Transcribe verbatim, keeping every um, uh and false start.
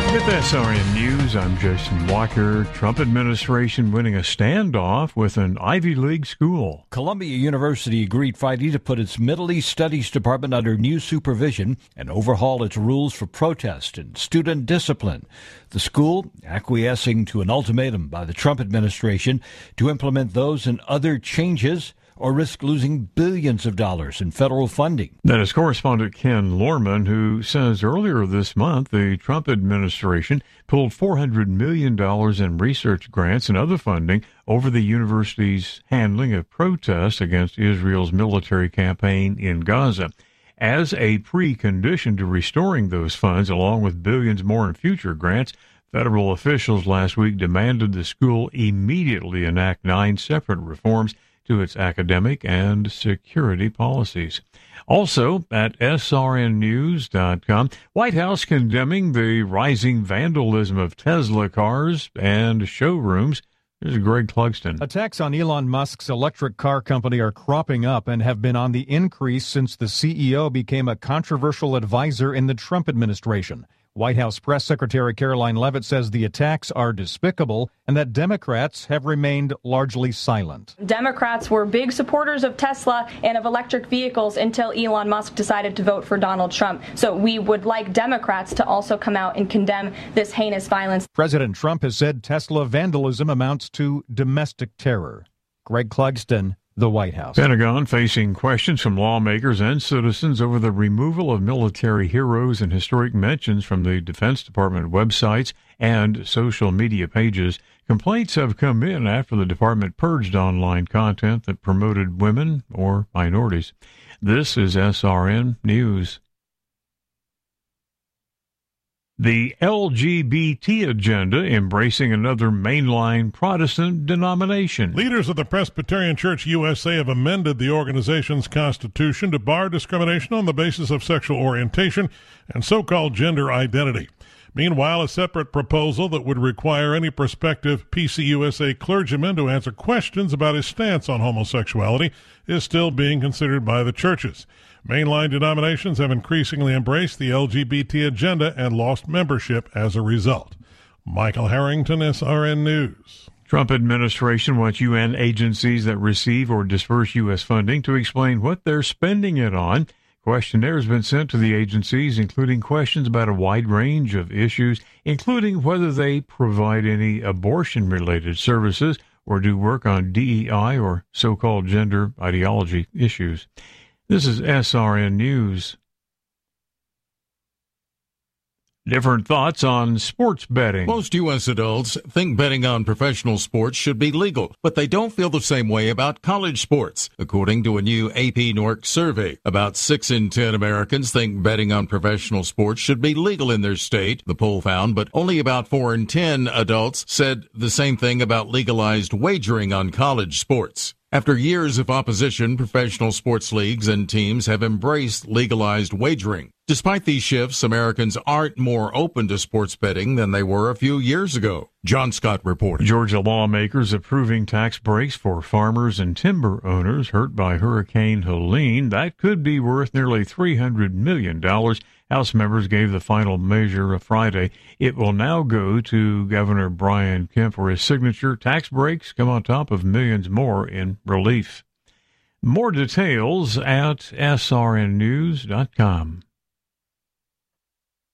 With S R N News, I'm Jason Walker. Trump administration winning a standoff with an Ivy League school. Columbia University agreed Friday to put its Middle East Studies Department under new supervision and overhaul its rules for protest and student discipline. The school acquiescing to an ultimatum by the Trump administration to implement those and other changes or risk losing billions of dollars in federal funding. That is correspondent Ken Lorman, who says earlier this month the Trump administration pulled four hundred million dollars in research grants and other funding over the university's handling of protests against Israel's military campaign in Gaza. As a precondition to restoring those funds, along with billions more in future grants, federal officials last week demanded the school immediately enact nine separate reforms to its academic and security policies. Also, at S R N news dot com, White House condemning the rising vandalism of Tesla cars and showrooms. Here's Greg Clugston. Attacks on Elon Musk's electric car company are cropping up and have been on the increase since the C E O became a controversial advisor in the Trump administration. White House Press Secretary Caroline Leavitt says the attacks are despicable and that Democrats have remained largely silent. Democrats were big supporters of Tesla and of electric vehicles until Elon Musk decided to vote for Donald Trump. So we would like Democrats to also come out and condemn this heinous violence. President Trump has said Tesla vandalism amounts to domestic terror. Greg Clugston, the White House. Pentagon facing questions from lawmakers and citizens over the removal of military heroes and historic mentions from the Defense Department websites and social media pages. Complaints have come in after the department purged online content that promoted women or minorities. This is S R N News. The L G B T agenda embracing another mainline Protestant denomination. Leaders of the Presbyterian Church U S A have amended the organization's constitution to bar discrimination on the basis of sexual orientation and so-called gender identity. Meanwhile, a separate proposal that would require any prospective P C U S A clergyman to answer questions about his stance on homosexuality is still being considered by the churches. Mainline denominations have increasingly embraced the L G B T agenda and lost membership as a result. Michael Harrington, S R N News. Trump administration wants U N agencies that receive or disperse U S funding to explain what they're spending it on. Questionnaires have been sent to the agencies, including questions about a wide range of issues, including whether they provide any abortion-related services or do work on D E I or so-called gender ideology issues. This is S R N News. Different thoughts on sports betting. Most U S adults think betting on professional sports should be legal, but they don't feel the same way about college sports. According to a new A P N O R C survey, about six in ten Americans think betting on professional sports should be legal in their state, the poll found, but only about four in ten adults said the same thing about legalized wagering on college sports. After years of opposition, professional sports leagues and teams have embraced legalized wagering. Despite these shifts, Americans aren't more open to sports betting than they were a few years ago. John Scott reported. Georgia lawmakers approving tax breaks for farmers and timber owners hurt by Hurricane Helene. That could be worth nearly three hundred million dollars. House members gave the final measure a Friday. It will now go to Governor Brian Kemp for his signature. Tax breaks come on top of millions more in relief. More details at S R N news dot com.